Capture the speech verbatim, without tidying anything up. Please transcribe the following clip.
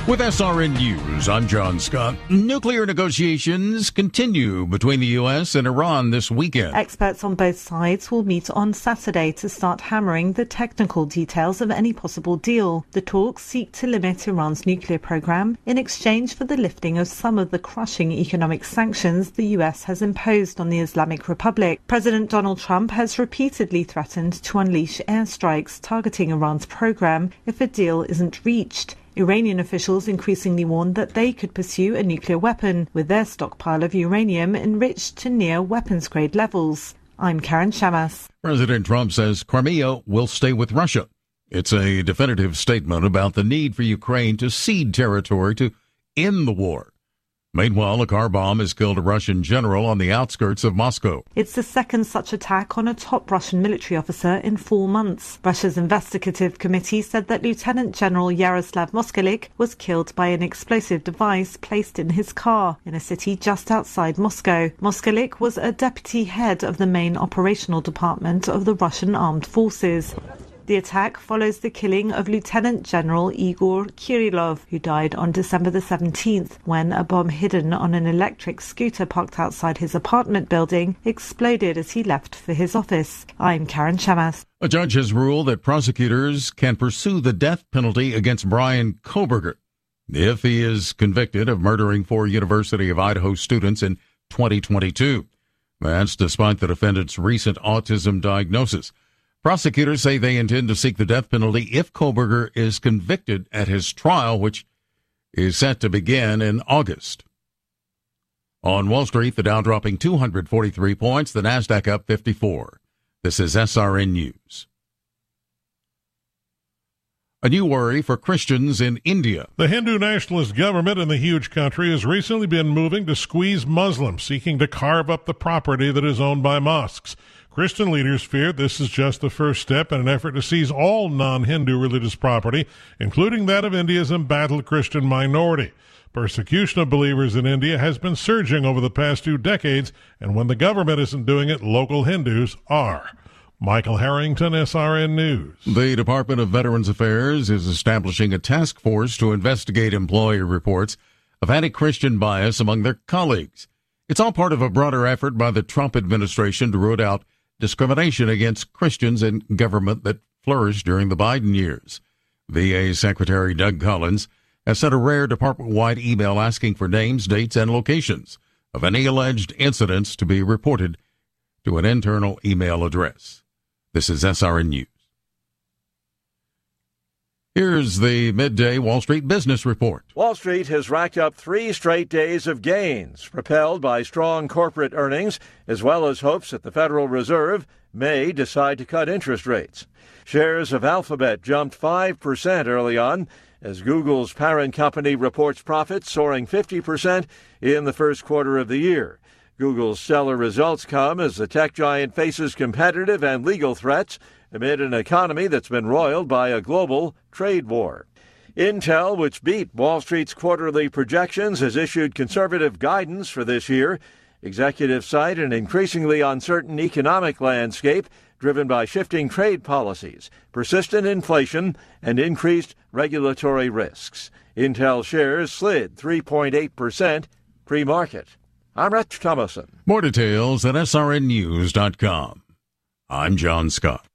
With S R N News, I'm John Scott. Nuclear negotiations continue between the U S and Iran this weekend. Experts on both sides will meet on Saturday to start hammering the technical details of any possible deal. The talks seek to limit Iran's nuclear program in exchange for the lifting of some of the crushing economic sanctions the U S has imposed on the Islamic Republic. President Donald Trump has repeatedly threatened to unleash airstrikes targeting Iran's program if a deal isn't reached. Iranian officials increasingly warned that they could pursue a nuclear weapon, with their stockpile of uranium enriched to near weapons-grade levels. I'm Karen Shamas. President Trump says Crimea will stay with Russia. It's a definitive statement about the need for Ukraine to cede territory to end the war. Meanwhile, a car bomb has killed a Russian general on the outskirts of Moscow. It's the second such attack on a top Russian military officer in four months. Russia's investigative committee said that Lieutenant General Yaroslav Moskalik was killed by an explosive device placed in his car in a city just outside Moscow. Moskalik was a deputy head of the main operational department of the Russian armed forces. The attack follows the killing of Lieutenant General Igor Kirillov, who died on December the seventeenth when a bomb hidden on an electric scooter parked outside his apartment building exploded as he left for his office. I'm Karen Shamas. A judge has ruled that prosecutors can pursue the death penalty against Bryan Kohberger if he is convicted of murdering four University of Idaho students in twenty twenty-two. That's despite the defendant's recent autism diagnosis. Prosecutors say they intend to seek the death penalty if Kohberger is convicted at his trial, which is set to begin in August. On Wall Street, the Dow dropping two hundred forty-three points, the Nasdaq up fifty-four. This is S R N News. A new worry for Christians in India. The Hindu nationalist government in the huge country has recently been moving to squeeze Muslims, seeking to carve up the property that is owned by mosques. Christian leaders fear this is just the first step in an effort to seize all non-Hindu religious property, including that of India's embattled Christian minority. Persecution of believers in India has been surging over the past two decades, and when the government isn't doing it, local Hindus are. Michael Harrington, S R N News. The Department of Veterans Affairs is establishing a task force to investigate employee reports of anti-Christian bias among their colleagues. It's all part of a broader effort by the Trump administration to root out discrimination against Christians in government that flourished during the Biden years. V A Secretary Doug Collins has sent a rare department-wide email asking for names, dates, and locations of any alleged incidents to be reported to an internal email address. This is S R N News. Here's the midday Wall Street Business Report. Wall Street has racked up three straight days of gains, propelled by strong corporate earnings, as well as hopes that the Federal Reserve may decide to cut interest rates. Shares of Alphabet jumped five percent early on, as Google's parent company reports profits soaring fifty percent in the first quarter of the year. Google's stellar results come as the tech giant faces competitive and legal threats amid an economy that's been roiled by a global trade war. Intel, which beat Wall Street's quarterly projections, has issued conservative guidance for this year. Executives cite an increasingly uncertain economic landscape driven by shifting trade policies, persistent inflation, and increased regulatory risks. Intel shares slid three point eight percent pre-market. I'm Rich Thomason. More details at S R N news dot com. I'm John Scott.